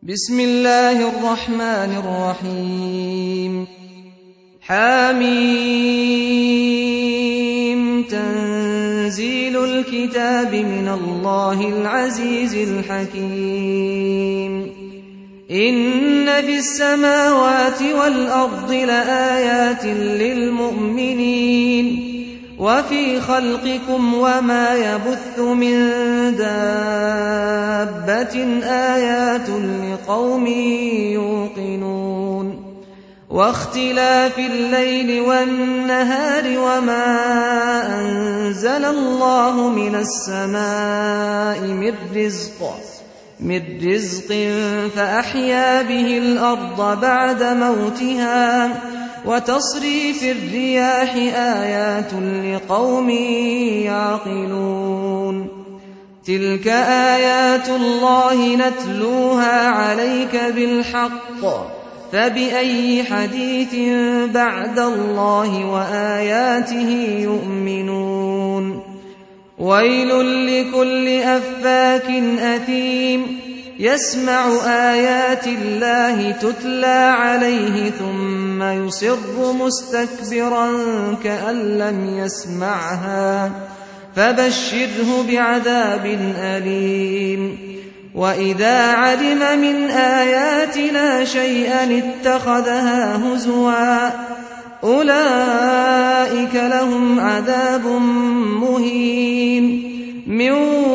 بسم الله الرحمن الرحيم حميم تنزيل الكتاب من الله العزيز الحكيم إن في السماوات والأرض لآيات للمؤمنين وفي خلقكم وما يبث من دابة آيات لقوم يوقنون واختلاف الليل والنهار وما أنزل الله من السماء من رزق فأحيا به الأرض بعد موتها وتصريف الرياح آيات لقوم يعقلون تلك آيات الله نتلوها عليك بالحق فبأي حديث بعد الله وآياته يؤمنون ويل لكل أفاك أثيم يسمع آيات الله تتلى عليه ثم يصر مستكبرا كأن لم يسمعها فبشره بعذاب أليم وإذا علم من آياتنا شيئا اتخذها هزوا أولئك لهم عذاب مهين من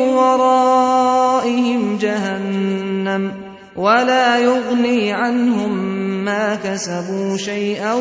ورائهم جهنم ولا يغني عنهم ما كسبوا شيئا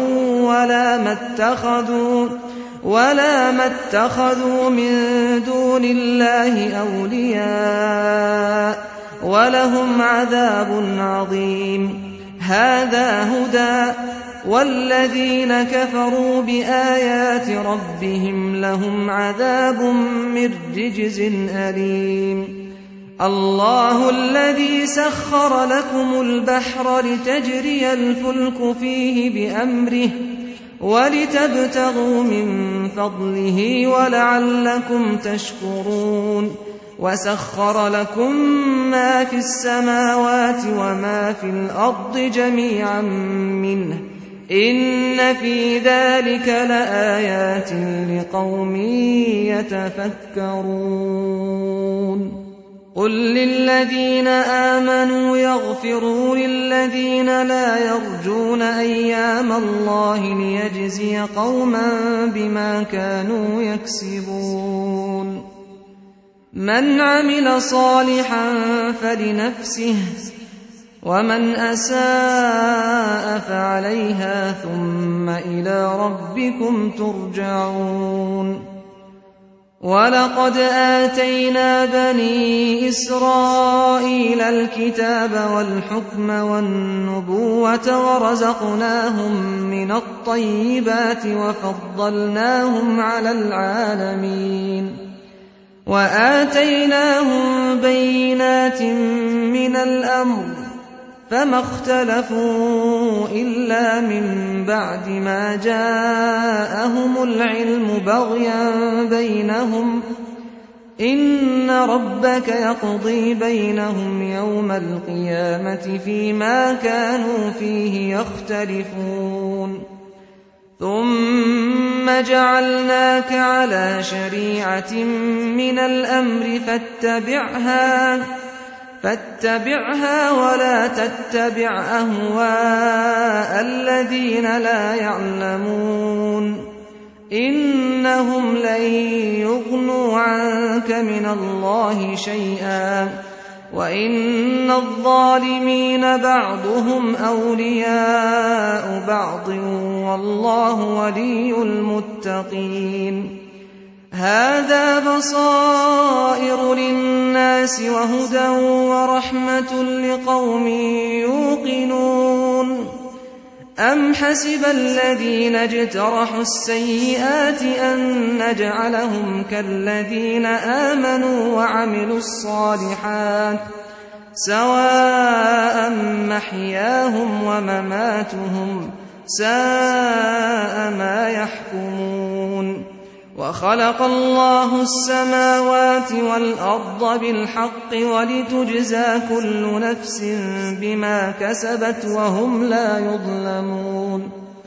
ولا ما اتخذوا من دون الله أولياء ولهم عذاب عظيم هذا هدى والذين كفروا بآيات ربهم لهم عذاب من رجز أليم الله الذي سخر لكم البحر لتجري الفلك فيه بأمره ولتبتغوا من فضله ولعلكم تشكرون وسخر لكم ما في السماوات وما في الأرض جميعا منه إن في ذلك لآيات لقوم يتفكرون قل للذين آمنوا يغفروا للذين لا يرجون أيام الله ليجزي قوما بما كانوا يكسبون من عمل صالحا فلنفسه ومن أساء فعليها ثم إلى ربكم ترجعون ولقد آتينا بني إسرائيل الكتاب والحكم والنبوة ورزقناهم من الطيبات وفضلناهم على العالمين وآتيناهم بينات من الأمر فما اختلفوا إلا من بعد ما جاءهم العلم بغيا بينهم إن ربك يقضي بينهم يوم القيامة فيما كانوا فيه يختلفون ثم جعلناك على شريعة من الأمر فاتبعها ولا تتبع أهواء الذين لا يعلمون إنهم لن يغنوا عنك من الله شيئا وإن الظالمين بعضهم أولياء بعض والله ولي المتقين هذا بصائر للناس وهدى ورحمة لقوم يوقنون أم حسب الذين اجترحوا السيئات أن نجعلهم كالذين آمنوا وعملوا الصالحات سواء محياهم ومماتهم ساء ما يحكمون وخلق الله السماوات والأرض بالحق ولتجزى كل نفس بما كسبت وهم لا يظلمون